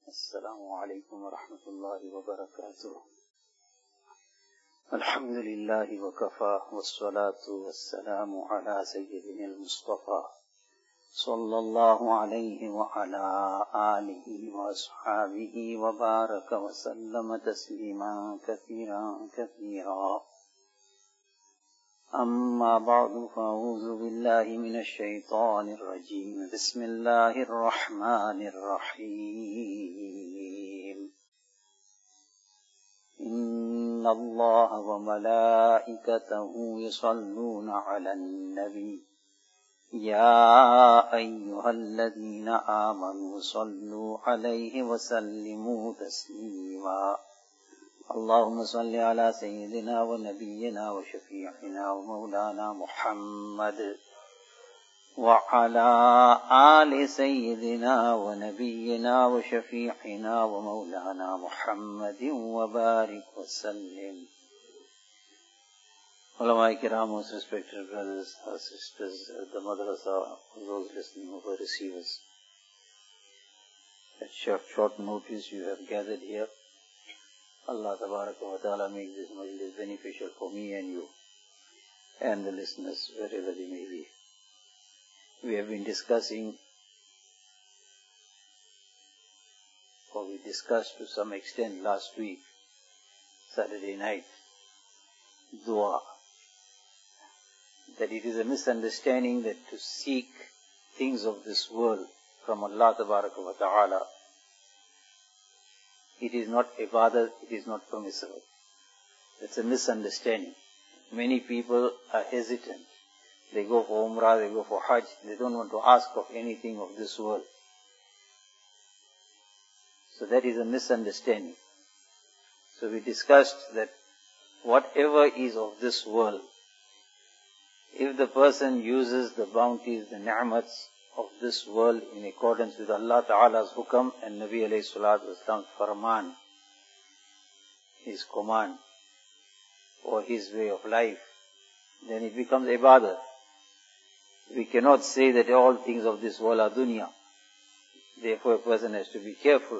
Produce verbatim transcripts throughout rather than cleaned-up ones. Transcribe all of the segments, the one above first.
السلام عليكم ورحمة الله وبركاته. الحمد لله وكفى والصلاة والسلام على سيدنا المصطفى صلى الله عليه وعلى آله وأصحابه وبارك وسلم تسليما كثيرا كثيرا. أما بعد فأعوذ بالله من الشيطان الرجيم. بسم الله الرحمن الرحيم. إن الله وملائكته يصلون على النبي يا أيها الذين آمنوا صلوا عليه وسلموا تسليما. اللهم صل على سيدنا ونبينا وشفيعنا ومولانا محمد وعلى آل سيدنا ونبينا وشفيعنا ومولانا محمد وبارك وسلم. Ulama Kiram, most respected brothers, our sisters, the madrasa, those listening over receivers. At short, short notice you have gathered here. Allah Tabaraka wa Ta'ala make this majlis beneficial for me and you and the listeners wherever they may be. We have been discussing, or we discussed to some extent last week, Saturday night, dua. That it is a misunderstanding that to seek things of this world from Allah Tabaraka wa Ta'ala, it is not ibadah, it is not permissible. It's a misunderstanding. Many people are hesitant. They go for Umrah, they go for Hajj, they don't want to ask of anything of this world. So that is a misunderstanding. So we discussed that whatever is of this world, if the person uses the bounties, the ni'mats of this world in accordance with Allah Ta'ala's hukam and Nabi alayhi salatu wasalam's farman, his command, or his way of life, then it becomes ibadah. We cannot say that all things of this world are dunya. Therefore a person has to be careful.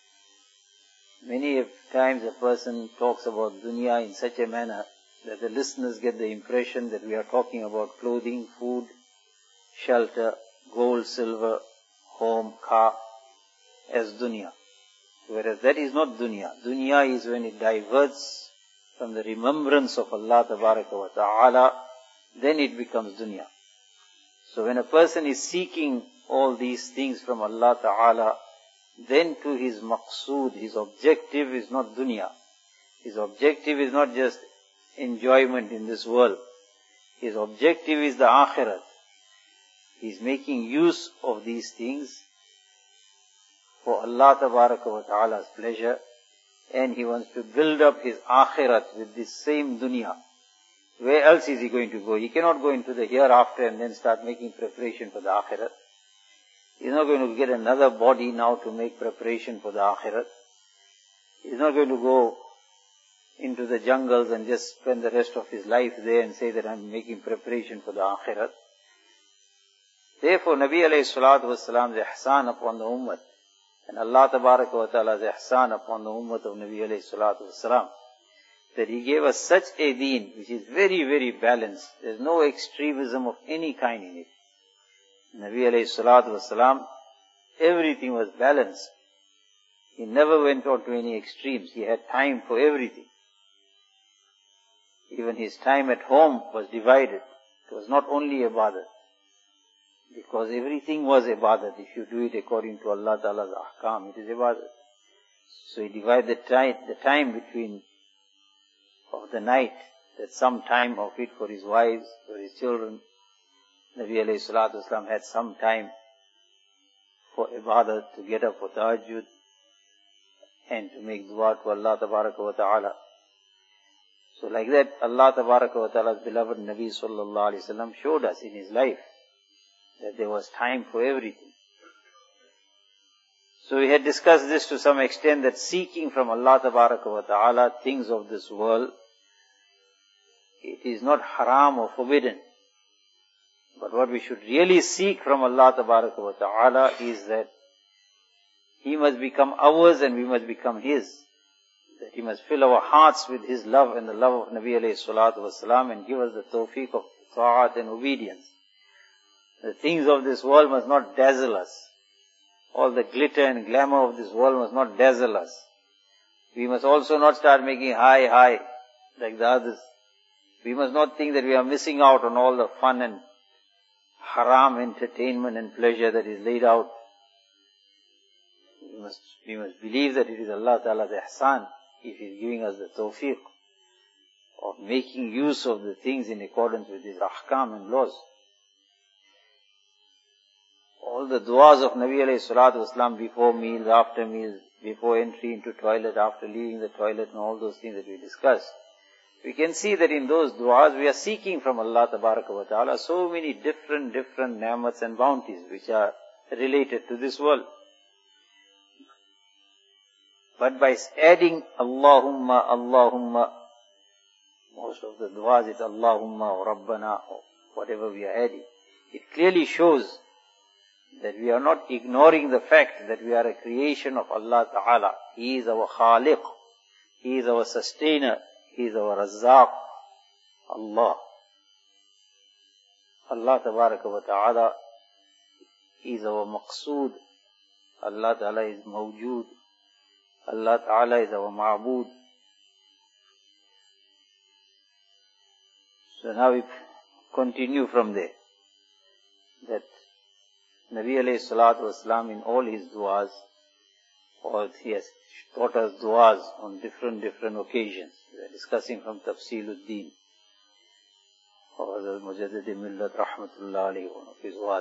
Many times a person talks about dunya in such a manner that the listeners get the impression that we are talking about clothing, food, shelter, gold, silver, home, car, as dunya. Whereas that is not dunya. Dunya is when it diverts from the remembrance of Allah Tabaraka wa Ta'ala, then it becomes dunya. So when a person is seeking all these things from Allah Ta'ala, then to his maqsood, his objective is not dunya. His objective is not just enjoyment in this world. His objective is the akhirat. He is making use of these things for Allah Tabaraka wa Ta'ala's pleasure, and he wants to build up his akhirat with this same dunya. Where else is he going to go? He cannot go into the hereafter and then start making preparation for the akhirat. He's not going to get another body now to make preparation for the akhirat. He's not going to go into the jungles and just spend the rest of his life there and say that I'm making preparation for the akhirat. Therefore, Nabi alayhi salatu wasalam's ihsan upon the ummah, and Allah Tabaraka wa Ta'ala's ihsan upon the ummah of Nabi alayhi salatu wasalam, that He gave us such a deen which is very, very balanced. There's no extremism of any kind in it. Nabi alayhi salatu wasalam, everything was balanced. He never went on to any extremes. He had time for everything. Even his time at home was divided. It was not only ibadah. Because everything was ibadat. If you do it according to Allah Ta'ala's ahkam, it is ibadat. So he divided the time, the time between of the night, that some time of it for his wives, for his children. Nabi alayhi salatu wasalam had some time for ibadat, to get up for tahajjud and to make dua to Allah Tabaraka wa Ta'ala. So like that, Allah Tabaraka wa Ta'ala's beloved Nabi sallallahu alayhi wa sallam showed us in his life that there was time for everything. So we had discussed this to some extent, that seeking from Allah Tabaraka wa Ta'ala things of this world, it is not haram or forbidden. But what we should really seek from Allah Tabaraka wa Ta'ala is that He must become ours and we must become His. That He must fill our hearts with His love and the love of Nabi alayhi salatu wasalam and give us the tawfiq of ta'at and obedience. The things of this world must not dazzle us. All the glitter and glamour of this world must not dazzle us. We must also not start making high, high like the others. We must not think that we are missing out on all the fun and haram entertainment and pleasure that is laid out. We must, we must believe that it is Allah Ta'ala's ihsan if He is giving us the tawfiq of making use of the things in accordance with His ahkam and laws. All the du'as of Nabi alayhi salatu wasalam before meals, after meals, before entry into toilet, after leaving the toilet and all those things that we discussed. We can see that in those du'as we are seeking from Allah Tabaraka wa Ta'ala so many different, different ni'mats and bounties which are related to this world. But by adding Allahumma, Allahumma, most of the du'as it's Allahumma or Rabbana or whatever we are adding. It clearly shows that we are not ignoring the fact that we are a creation of Allah Ta'ala. He is our Khaliq. He is our sustainer. He is our Razzaq. Allah. Allah Tabaraka wa Ta'ala is our Maqsood. Allah Ta'ala is Mawjood. Allah Ta'ala is our Ma'bood. So now we continue from there. That Nabi alayhi salatu wasalam in all his du'as, or he has taught us du'as on different, different occasions. We are discussing from Tafsiluddin, or Hazrat Mujaddid Millat Rahmatullah alayhi, one of his du'as.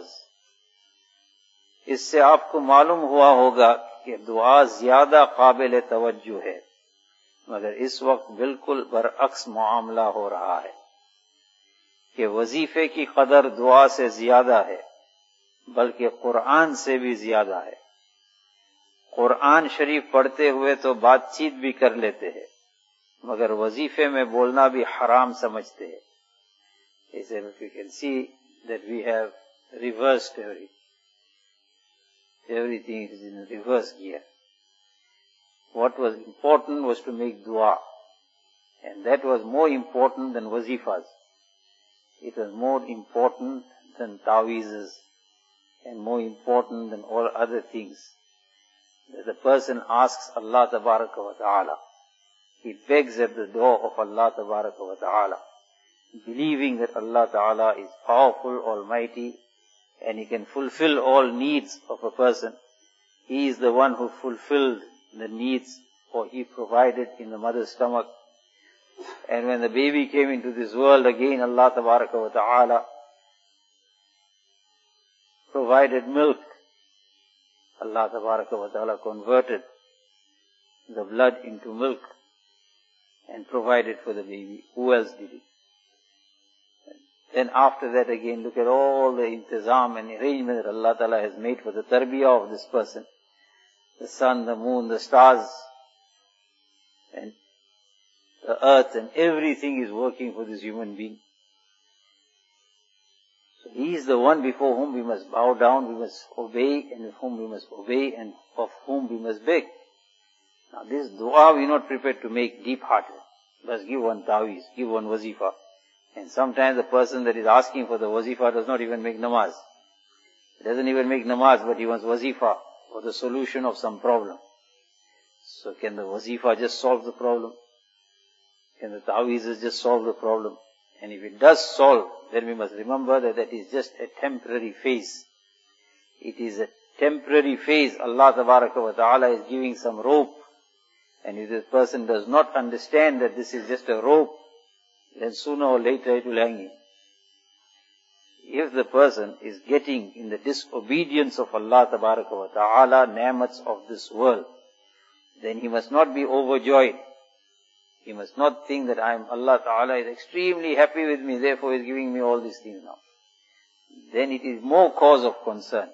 इससे आपको मालूम हुआ होगा कि दुआ ज्यादा काबिल तवज्जो है, मगर इस वक्त बिल्कुल बरअक्स मामला हो रहा है कि वजीफे की कदर दुआ से ज्यादा है, बल्कि कुरान से भी ज्यादा है। कुरान शरीफ पढ़ते हुए तो बातचीत भी कर लेते हैं, मगर वजीफे में बोलना भी हराम समझते हैं। इसे we can see that we have reversed everything. Everything is in reverse gear. What was important was to make dua, and that was more important than wazifas. It was more important than ta'weezes, and more important than all other things. That the person asks Allah Tabaraka wa Ta'ala. He begs at the door of Allah Tabaraka wa Ta'ala, believing that Allah Ta'ala is powerful, almighty, and He can fulfill all needs of a person. He is the one who fulfilled the needs, or He provided in the mother's stomach. And when the baby came into this world, again Allah Tabaraka wa Ta'ala provided milk. Allah Tabaraka wa Ta'ala converted the blood into milk and provided for the baby. Who else did it? Then after that again, look at all the intizam and arrangement that Allah Ta'ala has made for the tarbiyah of this person. The sun, the moon, the stars, and the earth, and everything is working for this human being. So He is the one before whom we must bow down, we must obey, and with whom we must obey, and of whom we must beg. Now this dua we are not prepared to make deep-hearted. Just give one ta'weez, give one wazifa. And sometimes the person that is asking for the wazifa does not even make namaz. He doesn't even make namaz, but he wants wazifa for the solution of some problem. So can the wazifa just solve the problem? Can the ta'weezes just solve the problem? And if it does solve, then we must remember that that is just a temporary phase. It is a temporary phase. Allah Tabaraka wa Ta'ala is giving some rope. And if this person does not understand that this is just a rope, then sooner or later it will hang him. If the person is getting in the disobedience of Allah Tabaraka wa Ta'ala ni'mats of this world, then he must not be overjoyed. He must not think that I am Allah Ta'ala is extremely happy with me, therefore He is giving me all these things now. Then it is more cause of concern.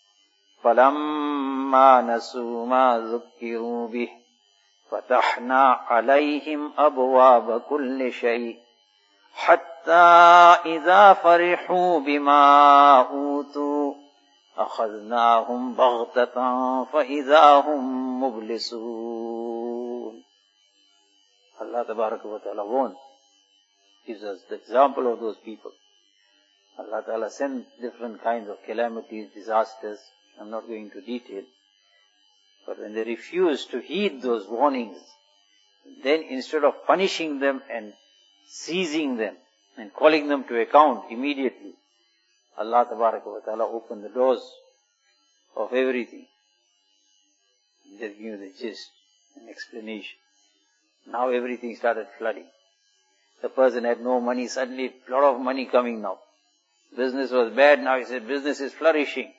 فَلَمَّا نَسُوا مَا ذُكِّرُوا بِهِ فَتَحْنَا عَلَيْهِمْ أَبْوَابَ كُلِّ شَيْءٍ حَتَّى إِذَا فَرِحُوا بِمَا أُوتُوا أَخَذْنَاهُمْ بَغْتَةً فَإِذَا هُمْ مُبْلِسُونَ. Allah Tabaraka wa Ta'ala warns, gives us the example of those people. Allah Ta'ala sends different kinds of calamities, disasters. I'm not going into detail. But when they refuse to heed those warnings, then instead of punishing them and seizing them and calling them to account immediately, Allah Tabaraka wa Ta'ala opened the doors of everything. Just give you the gist and explanation. Now everything started flooding. The person had no money, suddenly a lot of money coming now. Business was bad, now he said business is flourishing.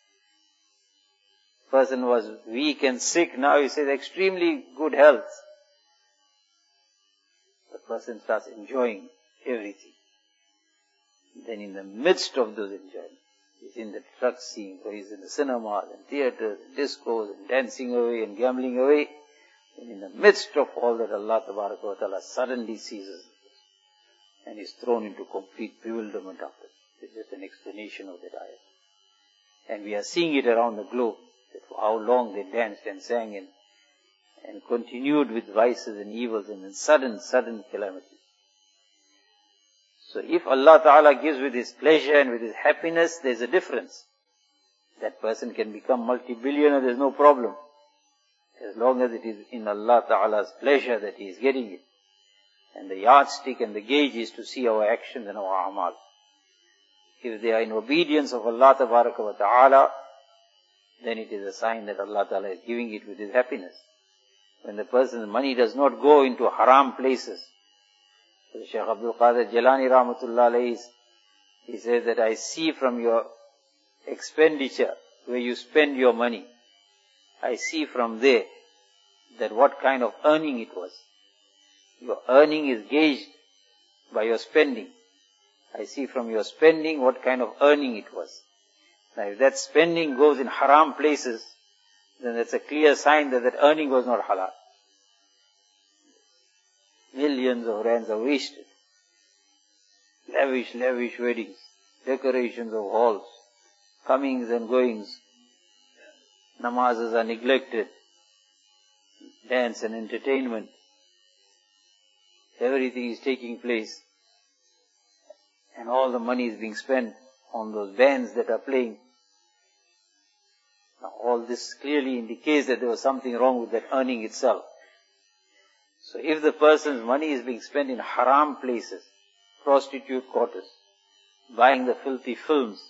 Person was weak and sick, now he says extremely good health. The person starts enjoying everything. Then in the midst of those enjoyments, he's in the truck scene, or he's in the cinemas and theatres and discos and dancing away and gambling away. And in the midst of all that, Allah Tabaraka wa Ta'ala suddenly seizes him and is thrown into complete bewilderment after. It's just an explanation of that ayah. And we are seeing it around the globe, that for how long they danced and sang and, and continued with vices and evils and then sudden, sudden calamity. So if Allah Ta'ala gives with His pleasure and with His happiness, there's a difference. That person can become multi-billionaire, there's no problem. As long as it is in Allah Ta'ala's pleasure that He is getting it. And the yardstick and the gauge is to see our actions and our amal. If they are in obedience of Allah Tabaraka wa Ta'ala, then it is a sign that Allah Ta'ala is giving it with His happiness. When the person's money does not go into haram places. So Shaykh Abdul Qadir Jalani Rahmatullah Alayhi, he says that I see from your expenditure, where you spend your money, I see from there that what kind of earning it was. Your earning is gauged by your spending. I see from your spending what kind of earning it was. Now if that spending goes in haram places, then that's a clear sign that that earning was not halal. Millions of rands are wasted. Lavish, lavish weddings, decorations of halls, comings and goings. Namazes are neglected. Dance and entertainment. Everything is taking place. And all the money is being spent on those bands that are playing. Now all this clearly indicates that there was something wrong with that earning itself. So if the person's money is being spent in haram places, prostitute quarters, buying the filthy films,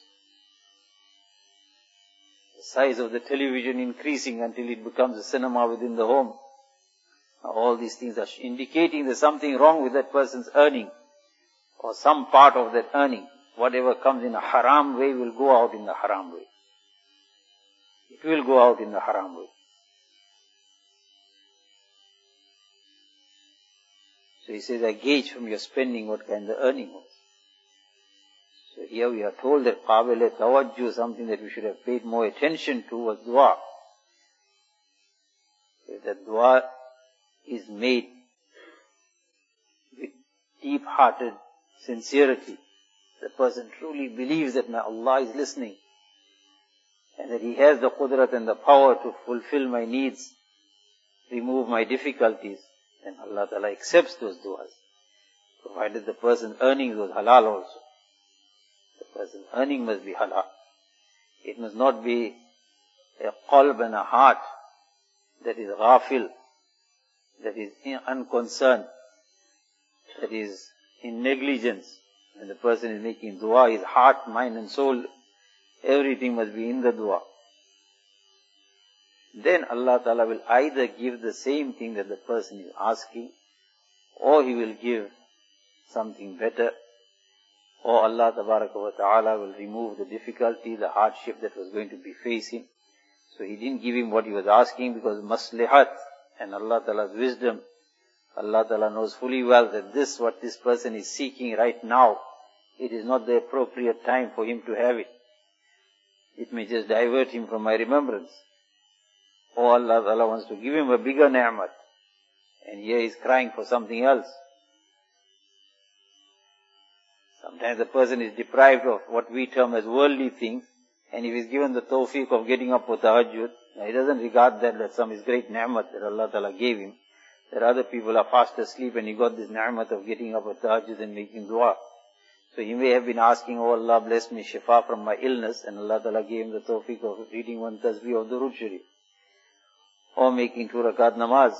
the size of the television increasing until it becomes a cinema within the home, now all these things are indicating there's something wrong with that person's earning, or some part of that earning. Whatever comes in a haram way will go out in the haram way. It will go out in the haram way. So he says, I gauge from your spending what kind of earning was. So here we are told that Qabil Tawajjuh, something that we should have paid more attention to, was dua. If that dua is made with deep-hearted sincerity, the person truly believes that my Allah is listening, and that He has the qudrat and the power to fulfill my needs, remove my difficulties, then Allah Ta'ala accepts those du'as, provided the person's earnings was halal also. The person's earning must be halal. It must not be a qalb and a heart that is ghafil, that is unconcerned, that is in negligence. When the person is making dua, his heart, mind and soul, everything must be in the dua. Then Allah Ta'ala will either give the same thing that the person is asking, or He will give something better, or Allah wa Ta'ala will remove the difficulty, the hardship that was going to be facing. So He didn't give him what he was asking because maslihat and Allah Ta'ala's wisdom. Allah Ta'ala knows fully well that this, what this person is seeking right now, it is not the appropriate time for him to have it. It may just divert him from my remembrance. Or Allah Ta'ala wants to give him a bigger ni'mat, and here he is crying for something else. Sometimes the person is deprived of what we term as worldly things, And if he's given the tawfiq of getting up for tahajjud, he doesn't regard that as some great ni'mat that Allah Ta'ala gave him. That other people are fast asleep and he got this ni'mat of getting up for tahajjud and making dua. So he may have been asking, oh Allah, bless me shifa from my illness, and Allah Ta'ala gave him the tawfiq of reading one tasbih of Durood Sharif. Or making two rakat namaz.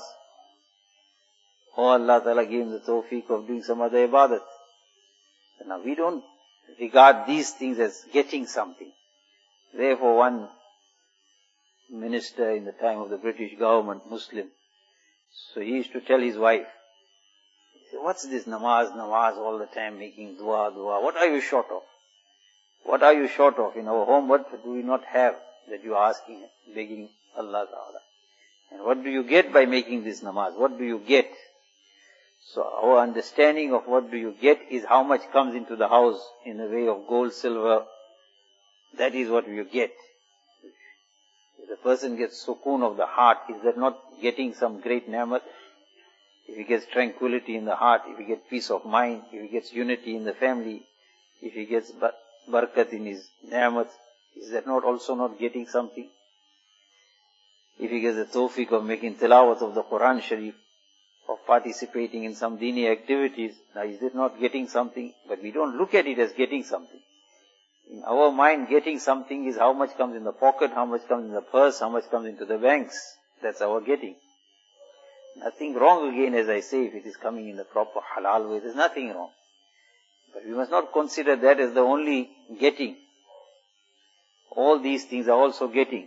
Or Allah Ta'ala gave him the tawfiq of doing some other ibadat. So now we don't regard these things as getting something. Therefore one minister in the time of the British government, Muslim, so he used to tell his wife, he said, what's this namaz, namaz all the time, making dua, dua, what are you short of? What are you short of? In our home, what do we not have that you are asking, begging Allah Ta'ala? And what do you get by making this namaz? What do you get? So our understanding of what do you get is how much comes into the house in the way of gold, silver. That is what you get. If the person gets sukoon of the heart, is that not getting some great ni'mat? If he gets tranquility in the heart, if he gets peace of mind, if he gets unity in the family, if he gets bar- barakat in his ni'mat, is that not also not getting something? If he gets the tawfiq of making tilawat of the Quran Sharif, of participating in some dini activities, now is it not getting something? But we don't look at it as getting something. In our mind, getting something is how much comes in the pocket, how much comes in the purse, how much comes into the banks. That's our getting. Nothing wrong again, as I say, if it is coming in the proper halal way, there's nothing wrong. But we must not consider that as the only getting. All these things are also getting.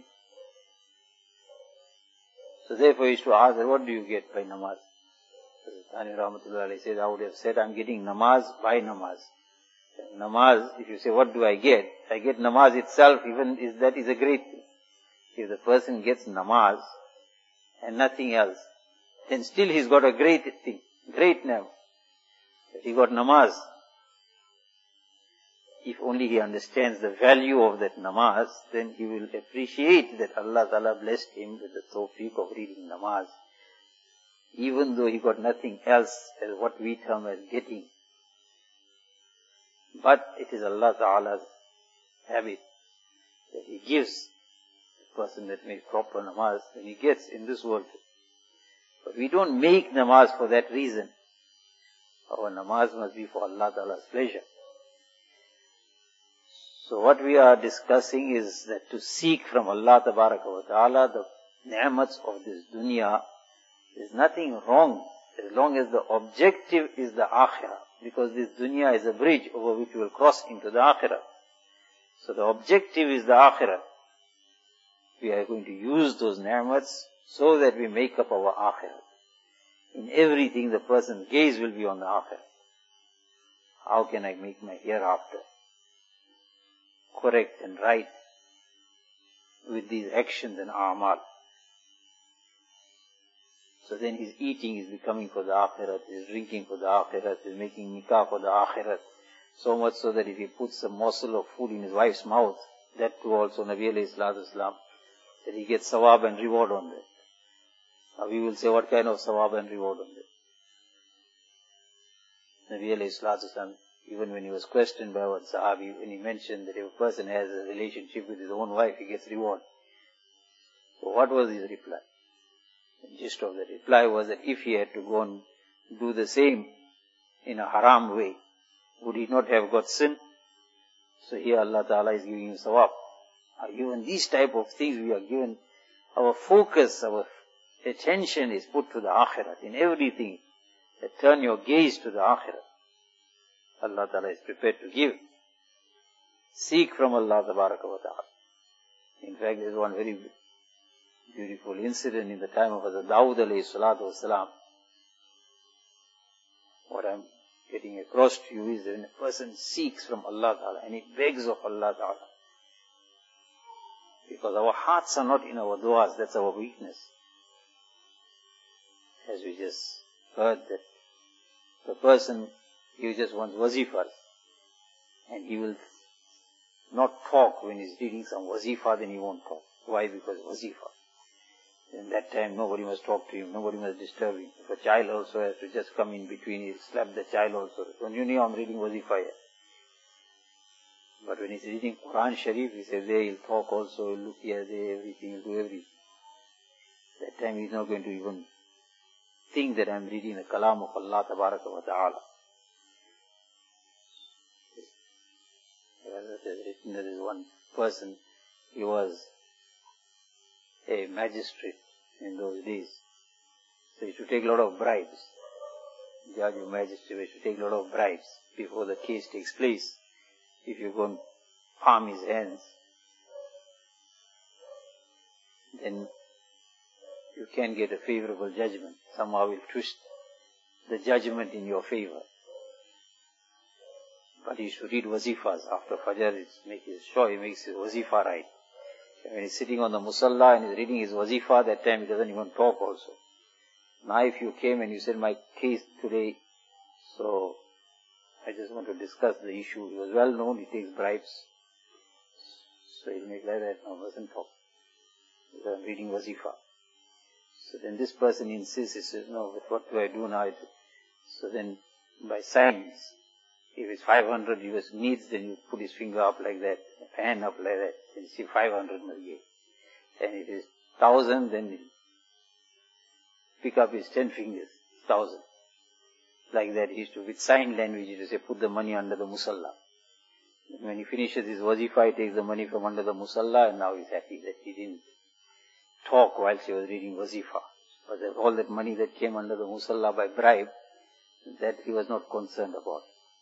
So therefore, he used to ask, what do you get by namaz? Thani Rahmatullah Alayhi said, I would have said, I'm getting namaz by namaz. Namaz, if you say, what do I get? I get namaz itself, even is that is a great thing. If the person gets namaz and nothing else, then still he's got a great thing, great name. He got namaz. If only he understands the value of that namaz, then he will appreciate that Allah Ta'ala blessed him with the tawfiq of reading namaz. Even though he got nothing else as what we term as getting. But it is Allah Ta'ala's habit that He gives the person that makes proper namaz, and He gets in this world. But we don't make namaz for that reason. Our namaz must be for Allah Ta'ala's pleasure. So what we are discussing is that to seek from Allah Tabaraka wa Ta'ala the ni'mats of this dunya, there's nothing wrong as long as the objective is the akhirah. Because this dunya is a bridge over which we will cross into the akhirah. So the objective is the akhirah. We are going to use those ni'mats so that we make up our akhirah. In everything the person's gaze will be on the akhirah. How can I make my hereafter correct and right with these actions and a'mal? So then his eating is becoming for the akhirat, his drinking for the akhirat, his making nikah for the akhirat. So much so that if he puts a morsel of food in his wife's mouth, that too also Nabi alayhi salatu wasalam, that he gets sawab and reward on that. Now we will say, what kind of sawab and reward on that? Nabi alayhi salatu wasalam, even when he was questioned by one sahabi, when he mentioned that if a person has a relationship with his own wife, he gets reward. So what was his reply? The gist of the reply was that if he had to go and do the same in a haram way, would he not have got sin? So here Allah Ta'ala is giving him sawab. Even these type of things we are given, our focus, our attention is put to the akhirat. In everything, that turn your gaze to the akhirat. Allah Ta'ala is prepared to give. Seek from Allah Tabaraka wa Ta'ala. In fact, there is one very beautiful incident in the time of Hazrat Dawood alayhi salatu wasalam. What I'm getting across to you is that when a person seeks from Allah Ta'ala and he begs of Allah Ta'ala, because our hearts are not in our du'as, that's our weakness. As we just heard that the person, he just wants wazifah, and he will not talk when he's reading some wazifah, then he won't talk. Why? Because wazifah. In that time, nobody must talk to him, nobody must disturb him. If a child also has to just come in between, he'll slap the child also. Don't you know I'm reading wazifah here? But when he's reading Quran Sharif, he says, there he'll talk also, he'll look here, there, everything, he'll do everything. That time he's not going to even think that I'm reading the Kalam of Allah Tabaraka wa Ta'ala. As it is written, there is one person, he was a magistrate in those days. So he used to take a lot of bribes. Judge or magistrate used to take a lot of bribes before the case takes place. If you go and palm his hands, then you can get a favorable judgment. Somehow will twist the judgment in your favor. But he used to read wazifas. After Fajr, he's making sure he makes his wazifa right. When he's sitting on the musalla and he's reading his wazifa, that time he doesn't even talk also. Now if you came and you said, my case today, so I just want to discuss the issue. He was well known, he takes bribes. So he'll make like that, no, doesn't talk. Because I'm reading wazifa. So then this person insists, he says, no, but what do I do now? So then by signs, if it's five hundred U S needs, then you put his finger up like that, hand up like that, then you see five hundred must give. And if it is thousand, then you pick up his ten fingers, thousand. Like that, he used to, with sign language, he used to say, put the money under the musalla. And when he finishes his wazifa, he takes the money from under the musalla, and now he's happy that he didn't talk whilst he was reading wazifa. But all that money that came under the musalla by bribe, that he was not concerned about.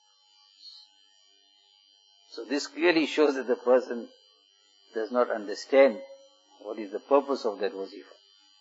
So this clearly shows that the person does not understand what is the purpose of that wazifa.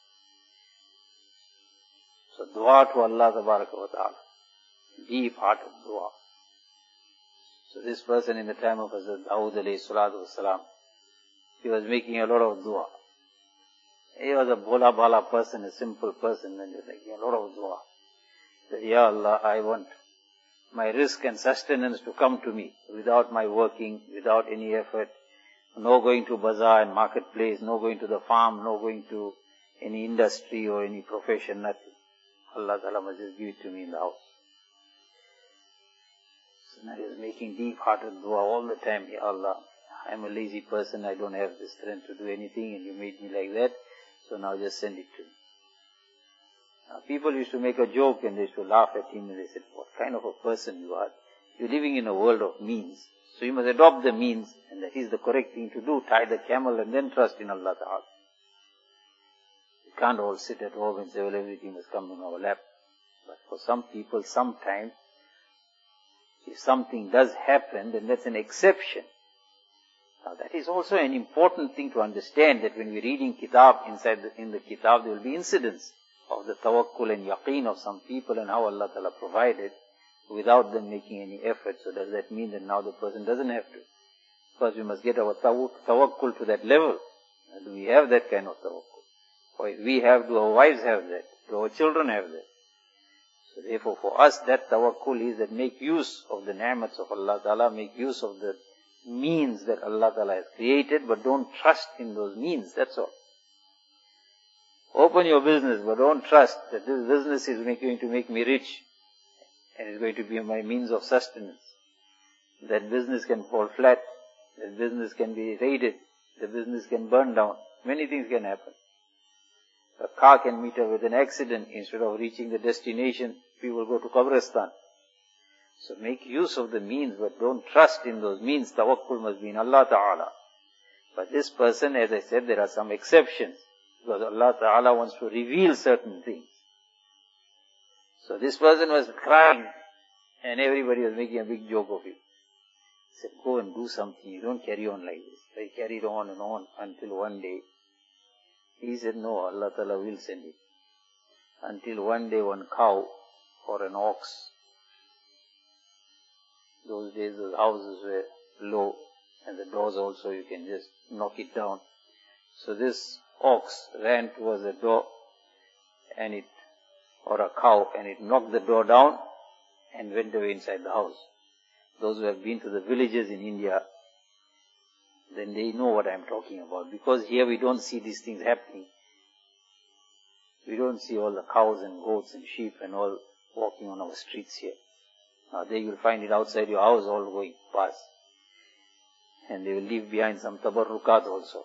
So dua to Allah Tabaraka wa Ta'ala. Deep hearted dua. So this person in the time of Hazrat Dawood alayhi salatu wasalam, he was making a lot of dua. He was a bola bala person, a simple person, and he was making a lot of dua. That, Ya Allah, I want my risk and sustenance to come to me without my working, without any effort. No going to bazaar and marketplace, no going to the farm, no going to any industry or any profession, nothing. Allah Ta'ala must just give it to me in the house. So now he was making deep-hearted dua all the time. Ya Allah, I'm a lazy person, I don't have the strength to do anything, and you made me like that, so now just send it to me. Now, people used to make a joke and they used to laugh at him and they said, what kind of a person you are? You're living in a world of means. So you must adopt the means, and that is the correct thing to do. Tie the camel and then trust in Allah Ta'ala. You can't all sit at home and say, well, everything must come in our lap. But for some people, sometimes, if something does happen, then that's an exception. Now that is also an important thing to understand, that when we're reading kitab, inside the, in the kitab there will be incidents of the tawakkul and yaqeen of some people and how Allah Ta'ala provided without them making any effort. So does that mean that now the person doesn't have to? Because we must get our tawakkul to that level. And do we have that kind of tawakkul? Or if we have, do our wives have that? Do our children have that? So therefore for us that tawakkul is that make use of the ni'mats of Allah Ta'ala, make use of the means that Allah Ta'ala has created, but don't trust in those means, that's all. Open your business, but don't trust that this business is going to make me rich and is going to be my means of sustenance. That business can fall flat, that business can be raided, the business can burn down, many things can happen. A car can meet up with an accident, instead of reaching the destination, people go to Qabristan. So make use of the means, but don't trust in those means. Tawakkul must be in Allah Ta'ala. But this person, as I said, there are some exceptions, because Allah Ta'ala wants to reveal certain things. So this person was crying, and everybody was making a big joke of him. He said, go and do something, you don't carry on like this. So he carried on and on until one day, he said, no, Allah Ta'ala will send it. Until one day one cow or an ox, those days the houses were low, and the doors also you can just knock it down. So this ox ran towards the door, and it, or a cow, and it knocked the door down and went away inside the house. Those who have been to the villages in India, then they know what I'm talking about. Because here we don't see these things happening. We don't see all the cows and goats and sheep and all walking on our streets here. Now there you'll find it outside your house all going past. and they will leave behind some tabarrukat also.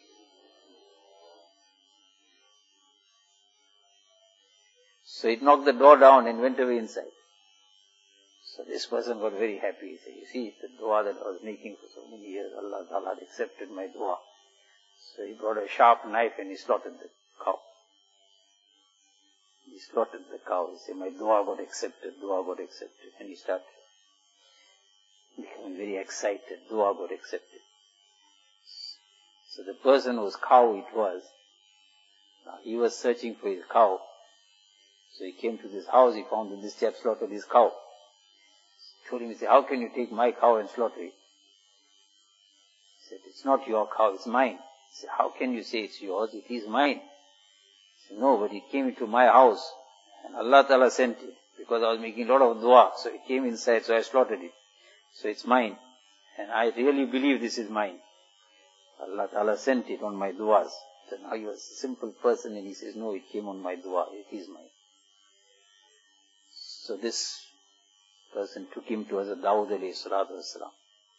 So it knocked the door down and went away inside. So this person got very happy. He said, you see, the dua that I was making for so many years, Allah Ta'ala had accepted my dua. So he brought a sharp knife and he slaughtered the cow. He slaughtered the cow. He said, my dua got accepted, dua got accepted. And he started becoming very excited, dua got accepted. So the person whose cow it was, now he was searching for his cow. So he came to this house, he found that this chap slaughtered his cow. He told him, he said, how can you take my cow and slaughter it? He said, it's not your cow, it's mine. He said, how can you say it's yours? It is mine. He said, no, but it came into my house and Allah Ta'ala sent it because I was making a lot of dua. So it came inside, so I slaughtered it. So it's mine. And I really believe this is mine. Allah Ta'ala sent it on my duas. So now he was a simple person and he says, no, it came on my dua, it is mine. So this person took him to Hazrat Dawood alayhi salatu wasalam.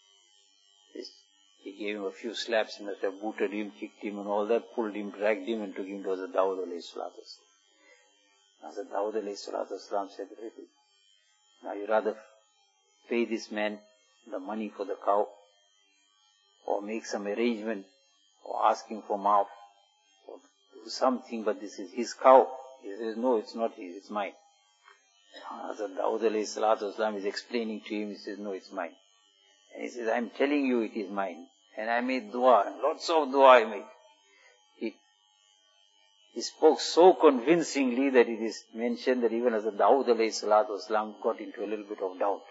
He gave him a few slaps, he must have booted him, kicked him and all that, pulled him, dragged him and took him to Hazrat Dawood alayhi salatu wasalam. Hazrat Dawood alayhi salatu wasalam said, really, now you rather pay this man the money for the cow, or make some arrangement, or ask him for maaf, or do something, but this is his cow. He says, no, it's not his, it's mine. Hazrat Dawood alayhi salatu wasalam is explaining to him, he says, no, it's mine. And he says, I'm telling you it is mine. And I made dua, and lots of dua I made. He, he spoke so convincingly that it is mentioned that even Hazrat Dawood alayhi salatu wasalam got into a little bit of doubt.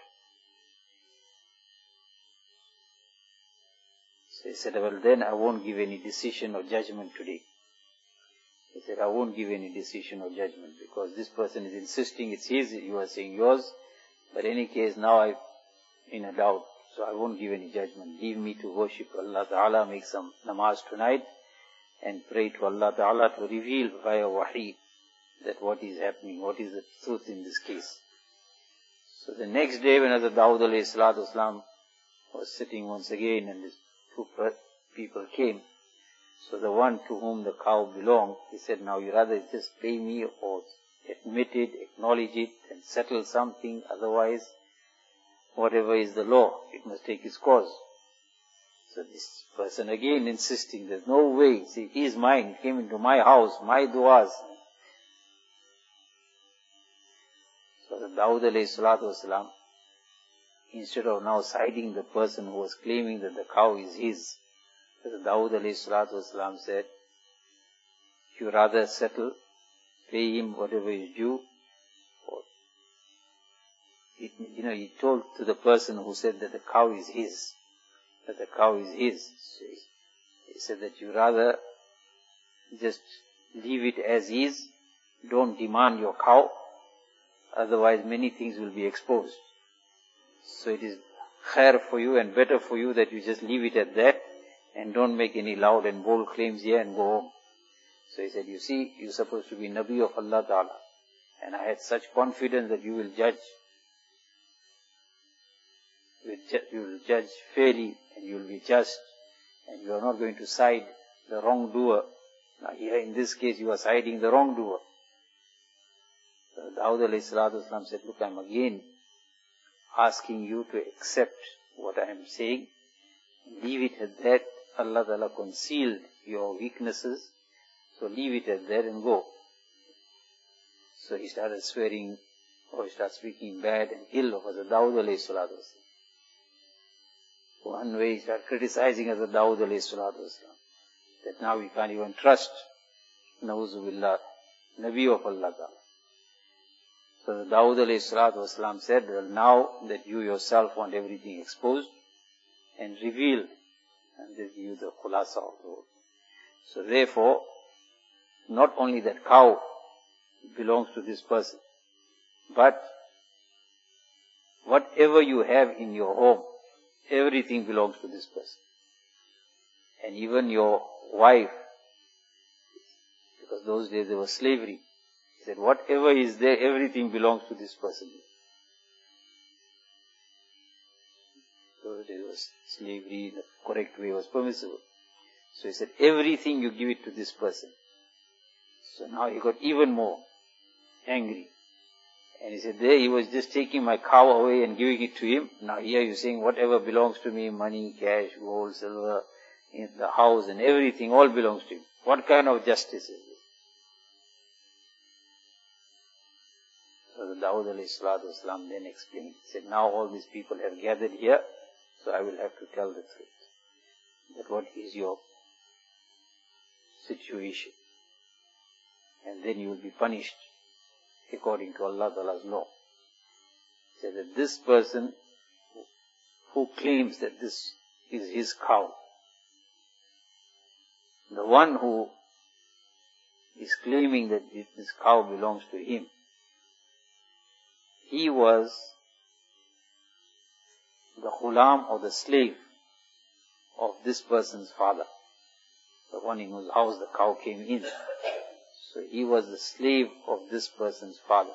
So he said, well then I won't give any decision or judgment today. He said, I won't give any decision or judgment because this person is insisting it's his, you are saying yours. But in any case, now I'm in a doubt, so I won't give any judgment. Leave me to worship Allah Ta'ala, make some namaz tonight, and pray to Allah Ta'ala to reveal via wahi that what is happening, what is the truth in this case. So the next day when Hazrat Dawood alayhi salatu wasalam was sitting once again and these two people came, so the one to whom the cow belonged, he said, now you rather just pay me or admit it, acknowledge it and settle something, otherwise whatever is the law, it must take its course. So this person again insisting, there's no way, see, he is mine, he came into my house, my duas. So the Dawood alayhi salatu wasalam, instead of now siding the person who was claiming that the cow is his, the Dawood alayhi salatu wasalam said, you rather settle, pay him whatever is due. Or it, you know, he told to the person who said that the cow is his, that the cow is his. So he, he said that you rather just leave it as is, don't demand your cow, otherwise many things will be exposed. So it is khair for you and better for you that you just leave it at that and don't make any loud and bold claims here and go home. So he said, you see, you're supposed to be Nabi of Allah Ta'ala, and I had such confidence that you will judge. You will judge fairly and you will be just, and you are not going to side the wrongdoer. Now here in this case you are siding the wrongdoer. So Dawood alayhi salatu wasalam said, look, I'm again asking you to accept what I am saying. Leave it at that. Allah Ta'ala concealed your weaknesses, so leave it at that and go. So he started swearing, or he started speaking bad and ill of Hazrat Dawood alayhi salatu wasalam. One way he started criticizing Hazrat Dawood alayhi salatu wasalam, that now we can't even trust, Na'uzu billah, Nabi of Allah Ta'ala. So the Dawood alayhi salatu wasalam said, well, now that you yourself want everything exposed and revealed, and they give you the khulasa of the whole. So therefore, not only that cow belongs to this person, but whatever you have in your home, everything belongs to this person. And even your wife, because those days there was slavery, he said, whatever is there, everything belongs to this person. Those days there was was slavery, the correct way was permissible. So he said, everything you give it to this person. So now he got even more angry. And he said, there he was just taking my cow away and giving it to him. Now here you're saying whatever belongs to me, money, cash, gold, silver, in the house and everything, all belongs to him. What kind of justice is this? So the Dawud alayhi salatu wasalam then explained, he said, now all these people have gathered here, so I will have to tell the truth. That what is your situation? And then you will be punished according to Allah Ta'ala's law. He said that this person who claims that this is his cow, the one who is claiming that this cow belongs to him, he was the ghulam or the slave of this person's father, the one in whose house the cow came in. So he was the slave of this person's father.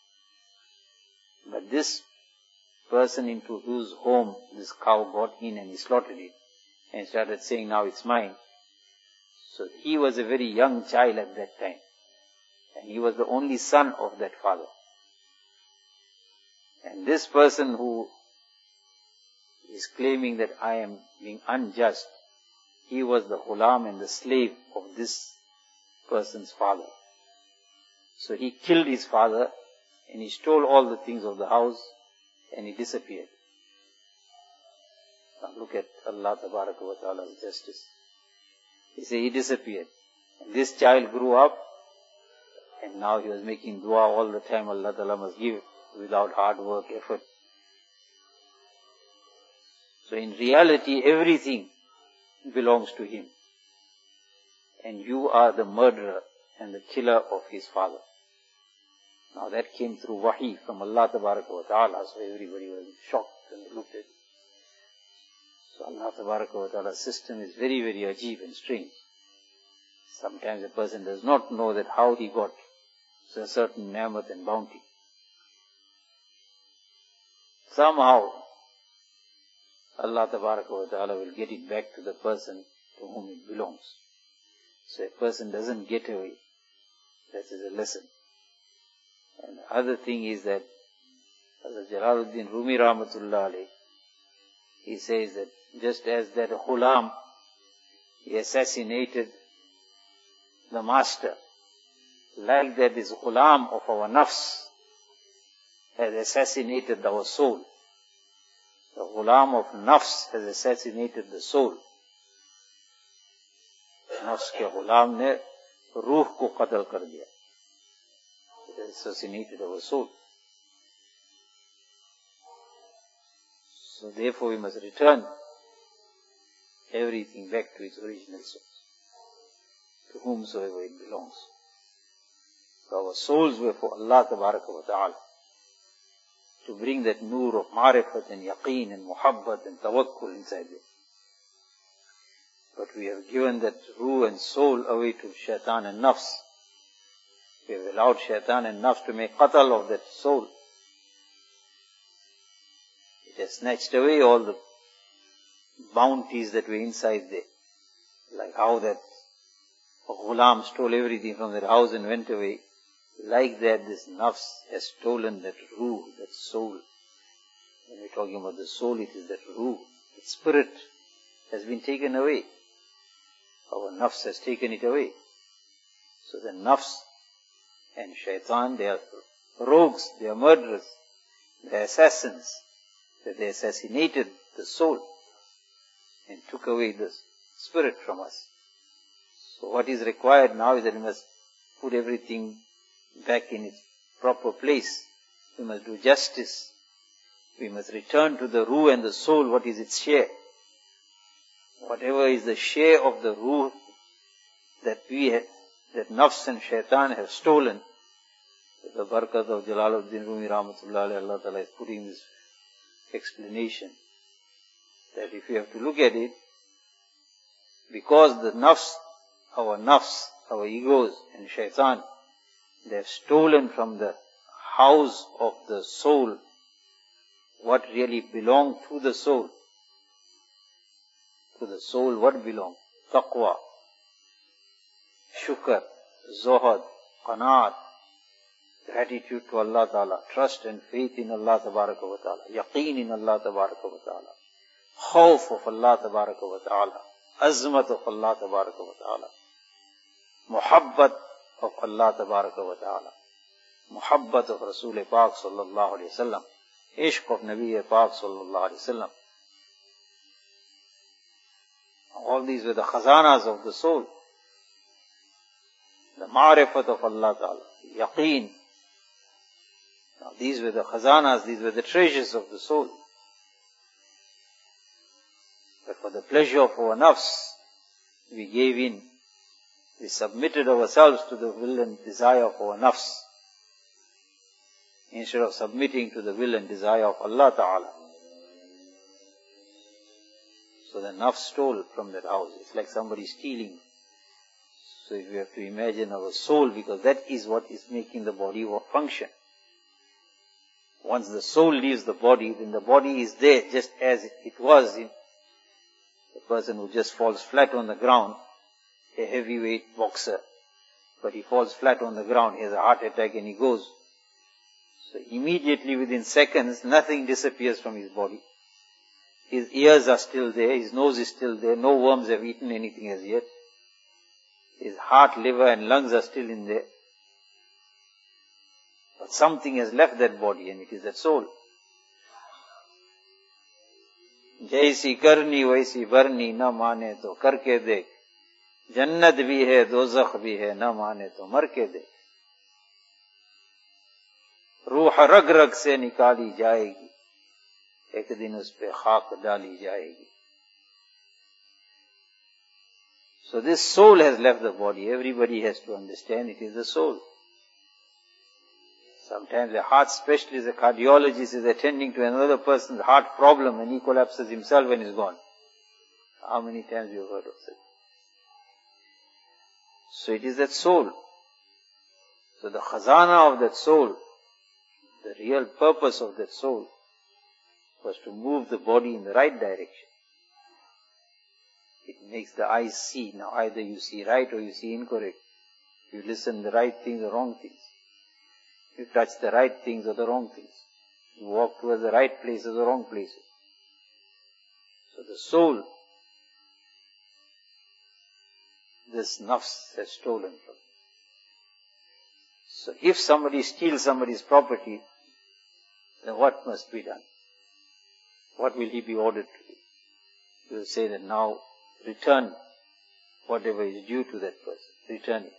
But this person into whose home this cow got in and he slaughtered it and started saying, now it's mine. So he was a very young child at that time. And he was the only son of that father. And this person who is claiming that I am being unjust, he was the ghulam and the slave of this person's father. So he killed his father and he stole all the things of the house and he disappeared. Now look at Allah Tabaraka wa Ta'ala's justice. He said he disappeared. And this child grew up and now he was making dua all the time. Allah Ta'ala must give without hard work, effort. So in reality, everything belongs to him. And you are the murderer and the killer of his father. Now that came through wahi from Allah Tabaraka wa Ta'ala, so everybody was shocked and looked at it. So Allah Tabaraka wa Ta'ala's system is very, very ajeeb and strange. Sometimes a person does not know that how he got a certain ni'mat and bounty. Somehow, Allah Tabaraka wa Ta'ala will get it back to the person to whom it belongs. So a person doesn't get away. That is a lesson. And the other thing is that Hazrat Jalaluddin Rumi Rahmatullah alayh, he says that just as that ghulam, he assassinated the master, like that this ghulam of our nafs has assassinated our soul. The ghulam of nafs has assassinated the soul. Nafs ke ghulam ne ruh ko qatl kar diya. It has assassinated our soul. So therefore we must return everything back to its original source, to whomsoever it belongs. So our souls were for Allah Tabaraka wa Ta'ala, to bring that nur of ma'rifat and yaqeen and muhabbat and tawakkul inside them. But we have given that ruh and soul away to shaitan and nafs. We have allowed shaitan and nafs to make qatal of that soul. It has snatched away all the bounties that were inside there. Like how that ghulam stole everything from their house and went away. Like that, this nafs has stolen that ruh, that soul. When we're talking about the soul, it is that ruh, that spirit has been taken away. Our nafs has taken it away. So the nafs and shaitan, they are rogues, they are murderers, they are assassins. That they assassinated the soul and took away the spirit from us. So what is required now is that we must put everything back in its proper place. We must do justice. We must return to the ruh and the soul, what is its share. Whatever is the share of the ruh that we have, that nafs and shaitan have stolen, the barakat of Jalaluddin Rumi Rahmatullah alayhi, Allah Ta'ala is putting this explanation, that if you have to look at it, because the nafs, our nafs, our egos and shaitan, they have stolen from the house of the soul what really belonged to the soul. To the soul what belongs? Taqwa, shukr, zuhud, qanaat, gratitude to Allah Ta'ala, trust and faith in Allah Tabaraka wa Ta'ala, yaqeen in Allah Tabaraka wa Ta'ala, khawf of Allah Tabaraka wa Ta'ala, azmat of Allah Tabaraka wa Ta'ala, muhabbat of Allah Tabaraka wa Ta'ala, muhabbat of Rasul Pak Sallallahu Alaihi Wasallam, ishq of Nabi Pak Sallallahu Alaihi Wasallam. All these were the khazanas of the soul. The ma'rifat of Allah Ta'ala, yaqeen. Now these were the khazanas, these were the treasures of the soul. But for the pleasure of our nafs, we gave in. We submitted ourselves to the will and desire of our nafs, instead of submitting to the will and desire of Allah Ta'ala. So the nafs stole from that house. It's like somebody stealing. So if we have to imagine our soul, because that is what is making the body function. Once the soul leaves the body, then the body is there just as it was in the person who just falls flat on the ground, a heavyweight boxer, but he falls flat on the ground, he has a heart attack and he goes. So immediately within seconds, nothing disappears from his body. His ears are still there, his nose is still there, no worms have eaten anything as yet. His heart, liver and lungs are still in there. But something has left that body and it is that soul. Jaisi karni vaisi barni na mane to karke dekh. Jannat bhi hai, dozakh bhi hai, na mane to mar ke dekh. Ruh rag rag se nikali jayegi. Ek din us pe khak dali jayegi. So this soul has left the body. Everybody has to understand it is the soul. Sometimes a heart specialist, a cardiologist is attending to another person's heart problem and he collapses himself and is gone. How many times you have heard of such? So it is that soul. So the khazana of that soul, the real purpose of that soul was to move the body in the right direction. It makes the eyes see. Now either you see right or you see incorrect. You listen the right things or wrong things. You touch the right things or the wrong things. You walk towards the right places or wrong places. So the soul, this nafs has stolen from. So if somebody steals somebody's property, then what must be done? What will he be ordered to do? He will say that now return whatever is due to that person. Return it.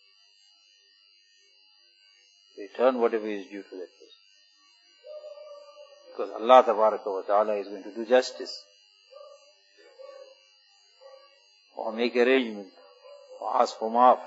Return whatever is due to that person. Because Allah Tabaraka wa Ta'ala is going to do justice. Or make arrangement. Or ask for maaf.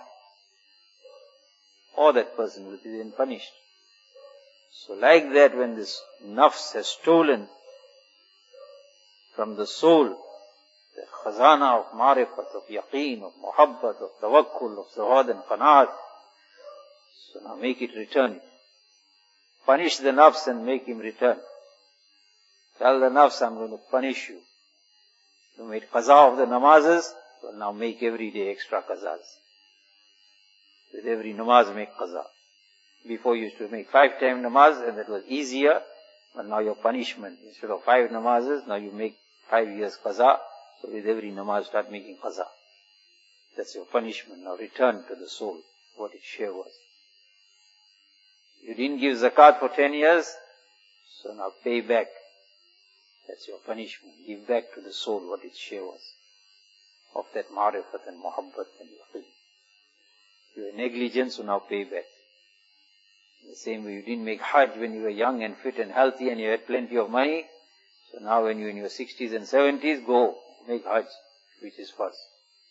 Or that person will be then punished. So like that, when this nafs has stolen from the soul the khazana of marifat, of yaqeen, of muhabbat, of tawakkul, of zuhud and qanaat, so now make it return it. Punish the nafs and make him return. Tell the nafs, I'm going to punish you. You made qaza of the namazes, so now make every day extra qazas. With every namaz make qaza. Before you used to make five time namaz and that was easier, but now your punishment, instead of five namazes, now you make five years qaza. So with every namaz start making qaza. That's your punishment. Now return to the soul what its share was. You didn't give zakat for ten years, so now pay back. That's your punishment. Give back to the soul what its share was of that ma'rifat and muhabbat and yaqeen. You were negligent, so now pay back. In the same way, you didn't make hajj when you were young and fit and healthy and you had plenty of money, so now when you're in your sixties and seventies, go make hajj, which is first.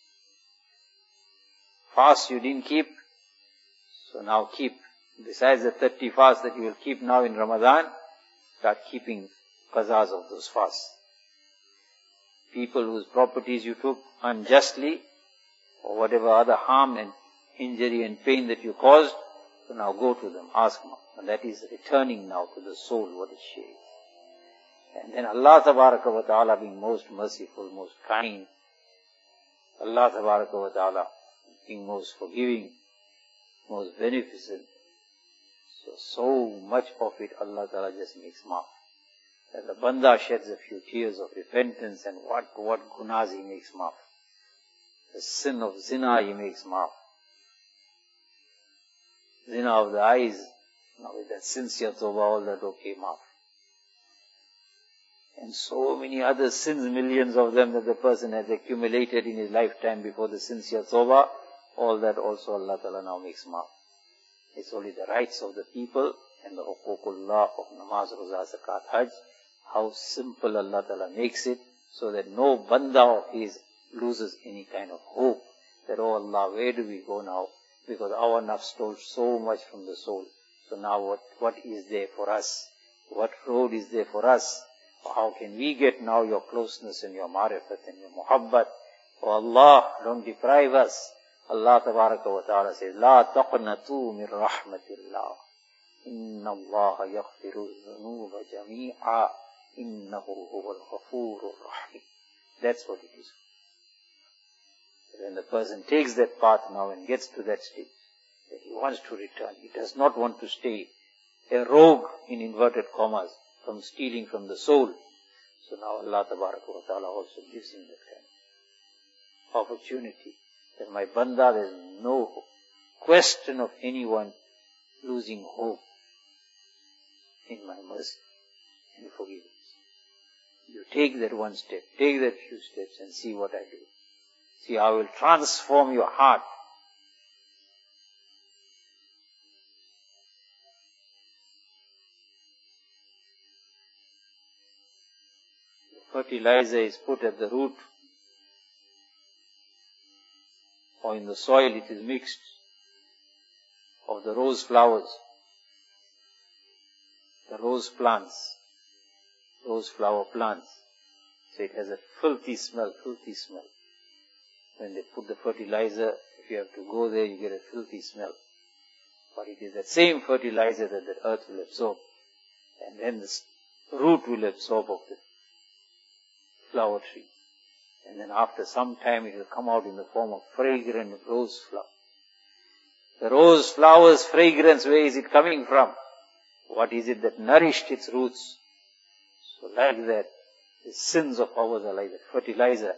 Fast you didn't keep, so now keep. Besides the thirty fasts that you will keep now in Ramadan, start keeping qazas of those fasts. People whose properties you took unjustly, or whatever other harm and injury and pain that you caused, so now go to them, ask now. And that is returning now to the soul what it shares. And then Allah Tabaraka wa Ta'ala being most merciful, most kind, Allah Tabaraka wa Ta'ala being most forgiving, most beneficent. So, so much of it Allah Ta'ala just makes maaf. That the banda sheds a few tears of repentance, and what, what gunas he makes maaf. The sin of zina he makes maaf. Zina of the eyes, now with that sincere tawbah, all that okay maaf. And so many other sins, millions of them that the person has accumulated in his lifetime before the sincere tawbah, all that also Allah Ta'ala now makes maaf. It's only the rights of the people and the huququllah of namaz, roza, zakat, hajj, how simple Allah Ta'ala makes it, so that no banda of his loses any kind of hope that, oh Allah, where do we go now? Because our nafs stole so much from the soul. So now what, what is there for us? What road is there for us? How can we get now your closeness and your marifat and your muhabbat? Oh Allah, don't deprive us. Allah Tabaraka wa Ta'ala says, La taqnatu min rahmatillah. Inna Allah yaghfiru dhunuba jami'a. Innahu huwal ghafurur rahim. That's what it is. When the person takes that path now and gets to that stage, that he wants to return, he does not want to stay a rogue, in inverted commas, from stealing from the soul. So now Allah Tabaraka wa Ta'ala also gives him that kind of opportunity. That my banda, there is no question of anyone losing hope in my mercy and forgiveness. You take that one step, take that few steps and see what I do. See how I will transform your heart. The fertilizer is put at the root, or in the soil it is mixed, of the rose flowers, the rose plants, rose flower plants. So it has a filthy smell, filthy smell. When they put the fertilizer, if you have to go there, you get a filthy smell. But it is that same fertilizer that the earth will absorb. And then the root will absorb of the flower tree. And then after some time it will come out in the form of fragrant rose flower. The rose flower's fragrance, where is it coming from? What is it that nourished its roots? So like that, the sins of ours are like that fertilizer.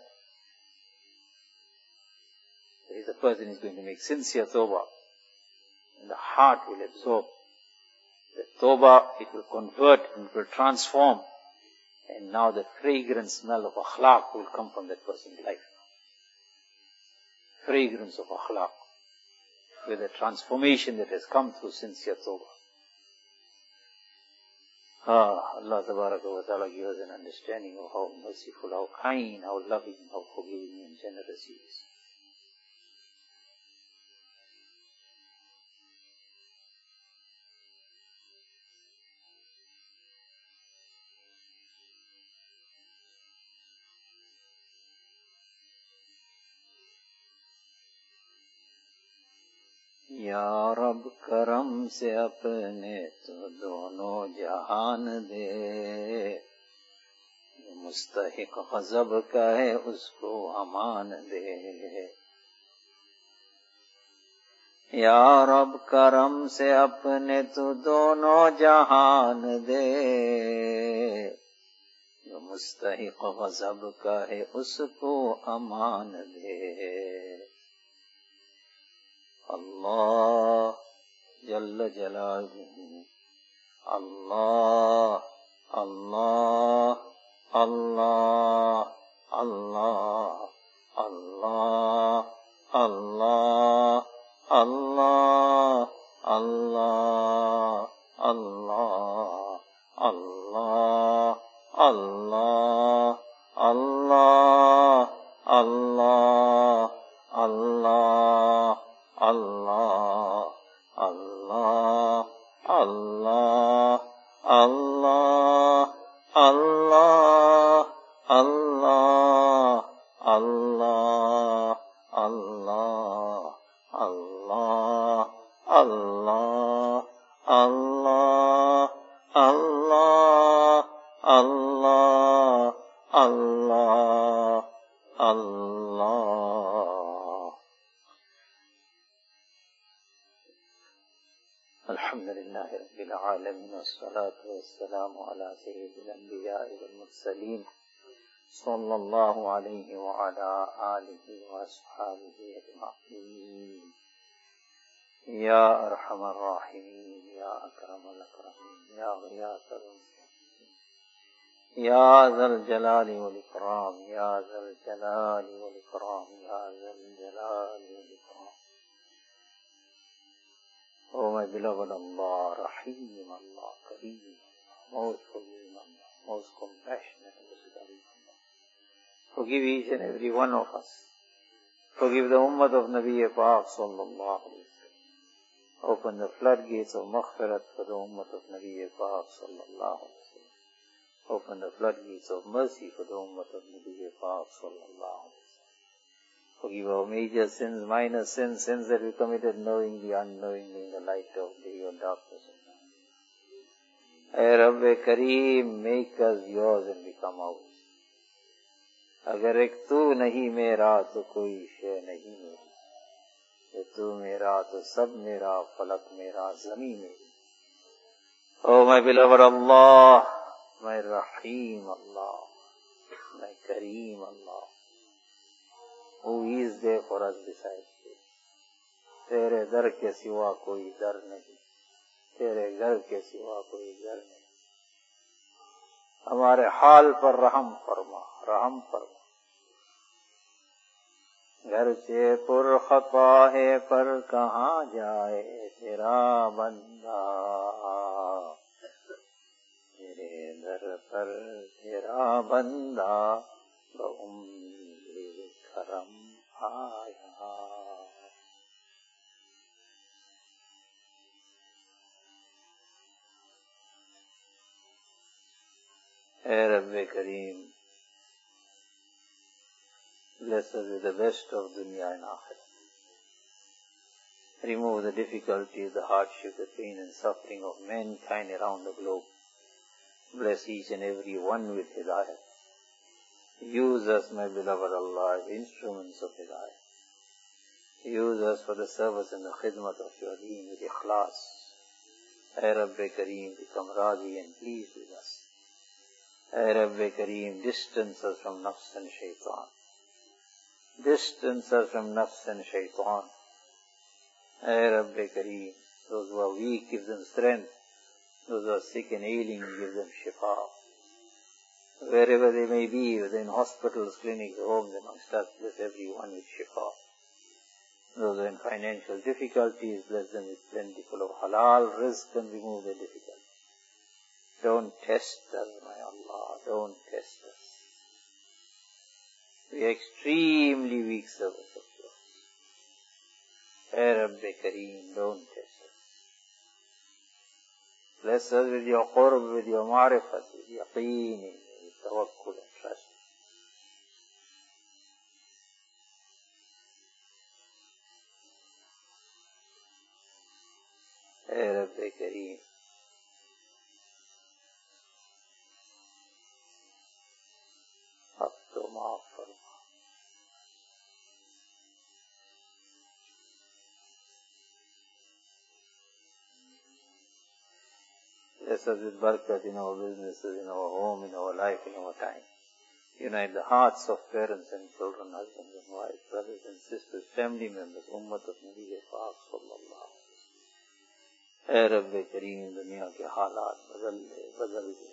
There is a person who is going to make sincere tawbah, and the heart will absorb. The tawbah, it will convert and it will transform. And now the fragrant smell of akhlaq will come from that person's life. Fragrance of akhlaq, with the transformation that has come through sincere tawbah. Ah, Allah Tabaraka wa Ta'ala give us an understanding of how merciful, how kind, how loving, how forgiving and generous He is. या रब करम से अपने तो दोनों जहान दे, मुस्तहिक गज़ब का है उसको अमान दे। या रब करम से अपने तो दोनों जहान दे, मुस्तहिक गज़ब का है उसको अमान दे। Allah Jalla Jalaluhu, Allah, Allah, Allah, Allah, Allah, Allah, Allah, Allah, Allah, Allah, Allah, Allah, Allah, Allah. Allah, Allah, Allah, Allah, Allah, Allah, Allah, Allah, Allah, Allah, Allah, Allah, Allah. Allah, Allah. Alhamdulillahi Rabbil Alameen, wassalatu wassalamu ala sayyidil anbiya'i wal mursaleen, sallallahu alayhi wa ala alihi wa ashabihi ajma'in. Ya arhamar rahimin, ya akramal akramin, ya ghiyasal mustaqim, ya zal jalali wal ikram, ya zal jalali wal ikram, ya zal jalali wal ikram. Oh my beloved Allah, Rahim Allah, Kareem, most forgiving Allah, most compassionate and merciful Allah. Forgive each and every one of us. Forgive the ummah of Nabi Pak sallallahu alayhi wa sallam. Open the floodgates of maghfirat for the ummah of Nabi Pak sallallahu alayhi wa sallam. Open the floodgates of mercy for the ummah of Nabi Pak sallallahu alayhi wa sallam. Forgive our major sins, minor sins, sins that we committed knowingly, unknowingly, in the light of day or darkness of night. Ay Rabbi Kareem, make us yours and become ours. अगर एक तू नहीं मेरा तो कोई शय नहीं मेरी, ये तू मेरा तो सब मेरा, फलक मेरा, ज़मीन मेरी. Oh my beloved Allah, my Rahim Allah, my Kareem Allah, who is there for us besides you? तेरे दर के सिवा कोई दर नहीं, तेरे घर के सिवा कोई घर नहीं. हमारे हाल पर रहम फरमा, रहम फरमा. घर से पुरखता है पर कहाँ जाए तेरा बंदा, तेरे दर पर तेरा बंदा बहुमरे करम आया. Hey Rabbi Kareem, bless us with the best of dunya and akhirah. Remove the difficulties, the hardship, the pain and suffering of mankind around the globe. Bless each and every one with hidayah. Use us, my beloved Allah, as instruments of hidayah. Use us for the service and the khidmat of your deen with ikhlas. Ay Rabbi Kareem, become radhi and pleased with us. Ay Rabbi Kareem, distance us from nafs and shaitan. Distance us from nafs and shaitan. Ay Rabbi Kareem, those who are weak, give them strength. Those who are sick and ailing, give them shifa. Wherever they may be, whether in hospitals, clinics, homes, amongst us, bless everyone with shifa. Those who are in financial difficulties, bless them with plentiful of halal rizq and remove their difficulties. Don't test us, my Allah, don't test us. We are extremely weak servants of yours. Ay Rabbi Kareem, don't test us. Bless us with your qurb, with your ma'rifat, with yaqeen, with tawakkul and trust. Ay Rabbi Kareem, ab to maaf farma. Bless us with barakat in our businesses, in our home, in our life, in our time. Unite the hearts of parents and children, husbands and wives, brothers and sisters, family members, ummah of Nabi Pak sallallahu alayhi wa sallam. Ay Rabbi Kareem, dunya ke halat badal de, badal de.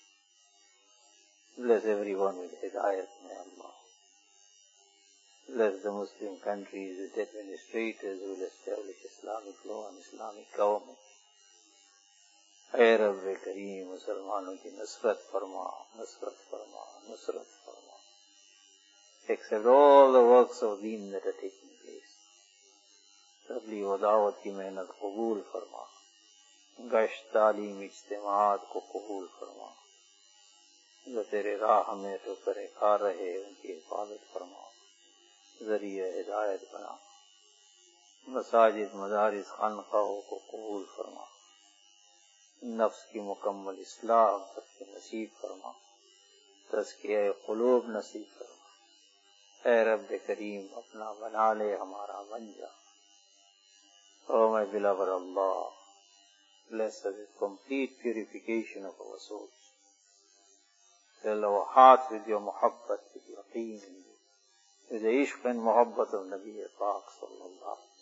Bless everyone with hidayat, may Allah. Bless the Muslim countries with administrators who will establish Islamic law and Islamic government. Ay Rabbi Kareem, Musalmanon ki nusrat farma, nusrat farma, nusrat farma. Accept all the works of deen that are taking place. Tabligh wa da'wat ki mehnat qabul farma. Gasht, taaleem, ijtimaat ko qabul farma. जो तेरे राह में तो करे खा रहे उनकी हिफाजत फरमा, जरिए हिदायत बना. मसाजिद, मदारिस, खानकाहों को कबूल फरमा. नफ्स की मुकम्मल इस्लाह सबके नसीब फरमा. तज़किया क़ुलूब नसीब फरमा। ऐ रब्ब करीम अपना बना ले, हमारा बन जा। Oh my beloved Allah, bless us with complete purification of our souls. Fill our hearts with your muhabbat, with your yaqeen, with the ishq and muhabbat of Nabi Pak sallallahu alaihi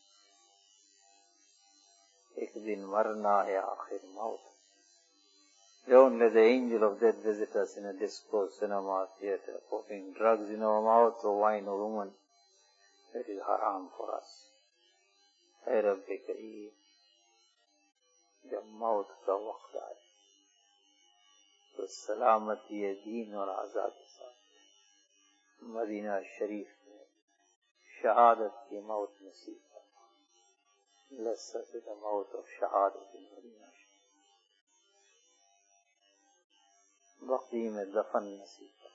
wasallam. एक दिन मरना है आखिर मौत. Don't let the angel of death visit us in a disco cinema theater, putting drugs in our mouth or wine or woman. That is haram for us. ऐ रब्ब करीम, जब मौत का वक्त आए तो सलामती दीन और आजादी के साथ मदीना शरीफ में शहादत की मौत नसीब फरमा। Bless us with the mouth of शहादत in Medina Sharif. बक़ी में दफन नसीब फरमा।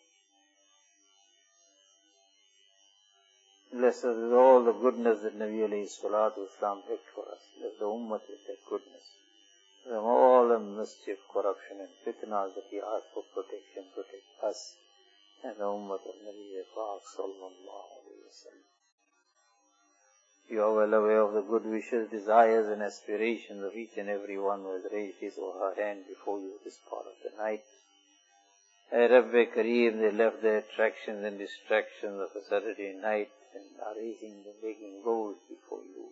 Bless us with all the goodness that Nabi alayhi salatu wasalam picked for us. Bless the ummah with that goodness. From all the mischief, corruption and fitnas that we ask for protection, protect us and the ummah of Nabi Pak sallallahu alayhi wa sallam. You are well aware of the good wishes, desires and aspirations of each and every one who has raised his or her hand before you this part of the night. Ay Rabbi Kareem, they left their attractions and distractions of a Saturday night and are raising the making goals before you.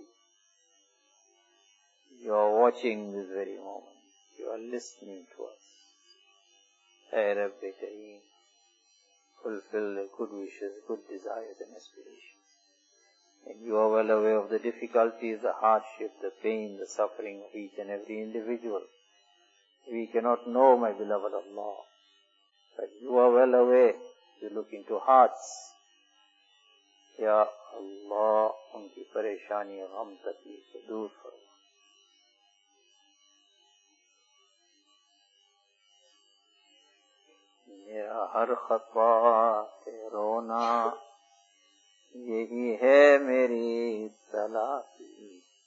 You are watching this very moment. You are listening to us. Ay Rabbi Kareem, fulfill the good wishes, good desires and aspirations. And you are well aware of the difficulties, the hardship, the pain, the suffering of each and every individual. We cannot know, my beloved Allah, but you are well aware. You look into hearts. Ya Allah, unki pareshani और गम तकलीफ से दूर फरमा। मेरा हर खता से रोना, यही है मेरी तलाफी।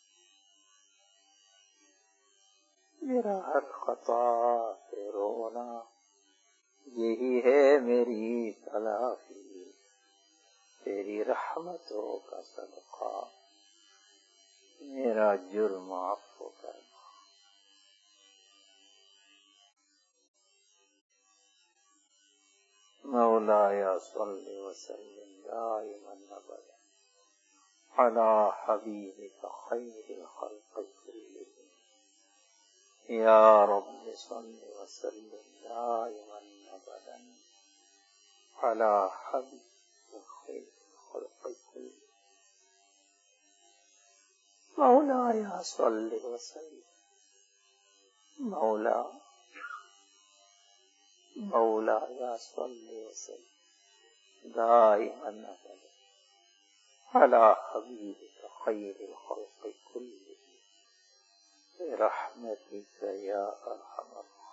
मेरा हर खता से रोना, यही है मेरी तलाफी। तेरी रहमतों का सदका, मेरा जुर्म आपको करना। मौलाया सल्लि व सल्लिम दाइमन अबदा अला हबीबिका खैरिल खल्क़ि कुल्लिहिम। या रब्बि सल्लि व सल्लिम दाइमन अबदा अला हबीबिका खैरिल खल्क़ि कुल्लिहिम। मौलाया सल्लि व सल्लिम, मौला मौला या सल्लि व सल्लिम दाइमन अबदा अला हबीबिका खैरिल खल्क़ि कुल्लिहिम। बिरहमतिका या अरहमर